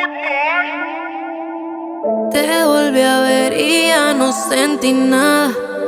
Te volví a ver y ya no sentí nada.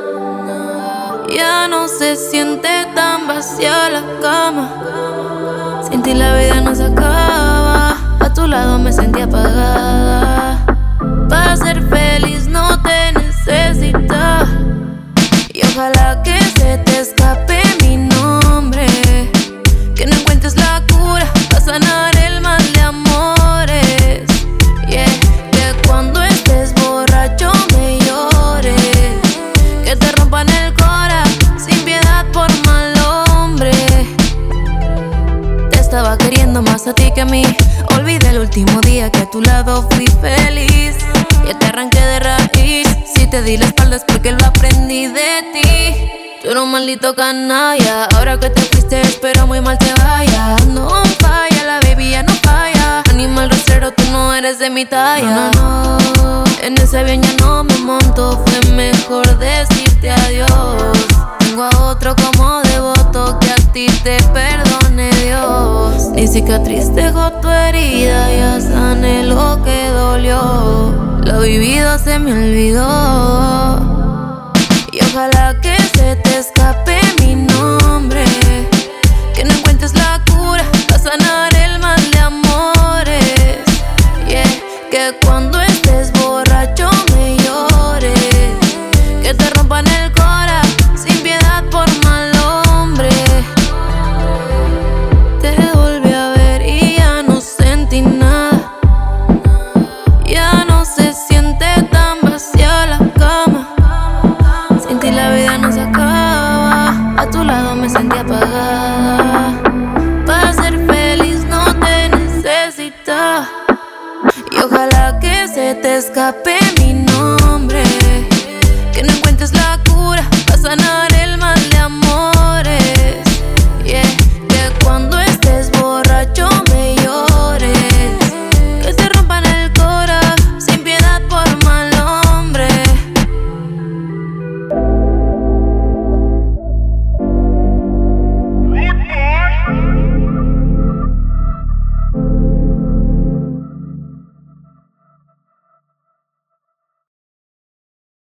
Ya no se siente tan vacía la cama. Sin ti la vida no se acaba. A tu lado me sentí apagada. Para ser feliz no te necesitaba. Y ojalá que se te escape mi nombre, que no encuentres la cura para sanar el mal de amores. Yeah, que cuando estés borracho me llores, que te rompan el cora sin piedad por mal hombre. Te estaba queriendo más a ti que a mí. Olvidé el último día que a tu lado fui feliz. Ya te arranqué de raíz. Si te di la espalda es porque lo aprendí de ti. Tú eres un maldito canalla. Ahora que te fuiste espero muy mal te vaya. No falla, la baby ya no falla. Animal rastrero, tú no eres de mi talla. No, en ese avión ya no me monto. Fue mejor decirte adiós. Tengo a otro como devoto, que a ti te perdone Dios. Ni cicatriz dejó tu herida, ya sané lo que dolió. Lo vivido se me olvidó. Y ojalá que se te escape mi nombre, que no encuentres la cura para sanar el mal de amores. Yeah, que cuando estés borracho me llores, que te rompan el cora sin piedad por mal hombre. Te volví a ver y ya no sentí nada. Ya no se siente tan vacía la cama. Sin ti la vida no se acaba. A tu lado me sentí apagada. Para ser feliz no te necesitaba. Y ojalá que se te escape mi nombre, que no encuentres la cura para sanar